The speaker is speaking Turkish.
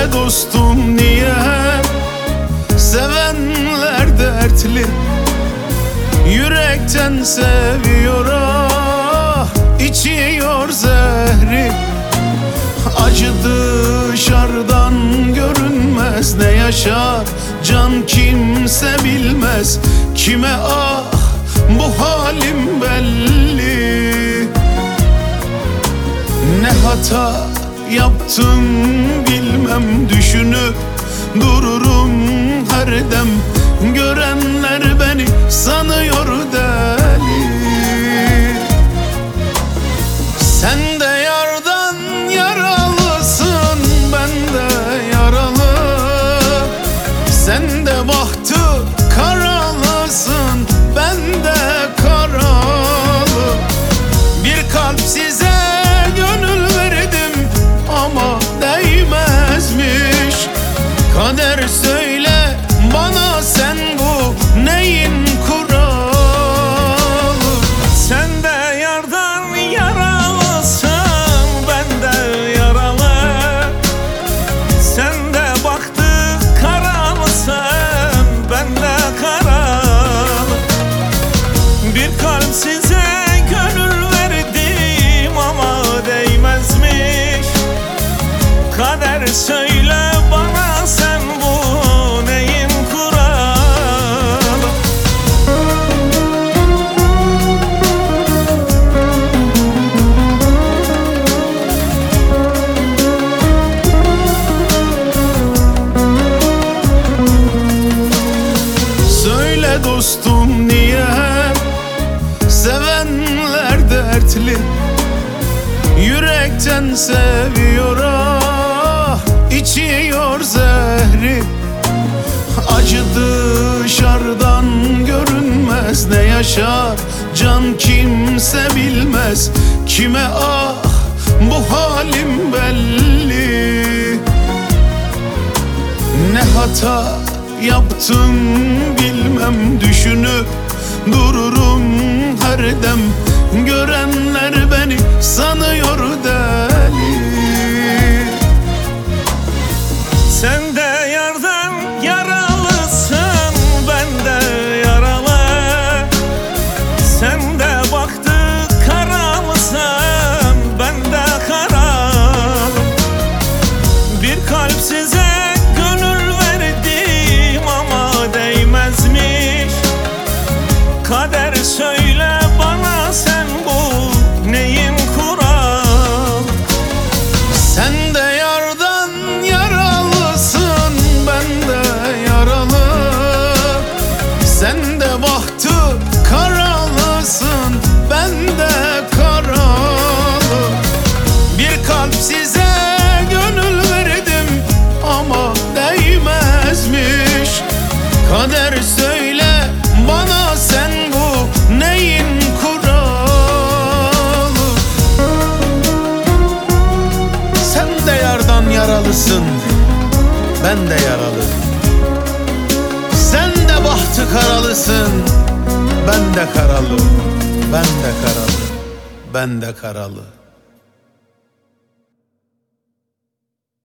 dostum niye sevenler dertli, yürekten seviyor ah, içiyor zehri. Acı dışarıdan görünmez, ne yaşar can kimse bilmez. Kime ah bu halim belli, ne hata yaptım bilmem, düşünüp dururum her dem. Görenler beni sanıyor deli. Sen de yardan yaralısın, ben de yaralı. Sen de bahtı karalısın, ben de karalı. Bir kalp size gönül verdim ama değmezmiş. Kader söyle bana, sen bu neyin kuralı? Sen de yardan yaralısın, ben de yaralı. Sen de baktı karalısın, ben de karalı. Bir kalp size gönül verdim ama değmezmiş. Kader söyle bana, sen bu neyin kuralı? Söyle dostum niye sevenler dertli, yürekten seviyor ah, içiyor zehri. Acı dışarıdan görünmez, ne yaşar can kimse bilmez. Kime ah bu halim belli, ne hata yaptım bilmem, düşünüp dururum her dem. Görenler beni sanıyor deli. Sen de yardan yaralısın, ben de yaralı. Sen de baktı karalısın, ben de karalı. Bir kalp size gönül verdim ama değmezmiş. Kader söyle bana, sen bu neyin kuralı? Sen de yardan yaralısın, ben de yaralı. Sen de bahtı karalısın, ben de karalı. Bir kalp size gönül verdim ama değmezmiş. Kader söyle bana, sen bu neyin kuralı? Sen de yardan yaralısın, ben de yaralı. Sen de bahtı karalısın, ben de karalı. Ben de karalı, ben de karalı.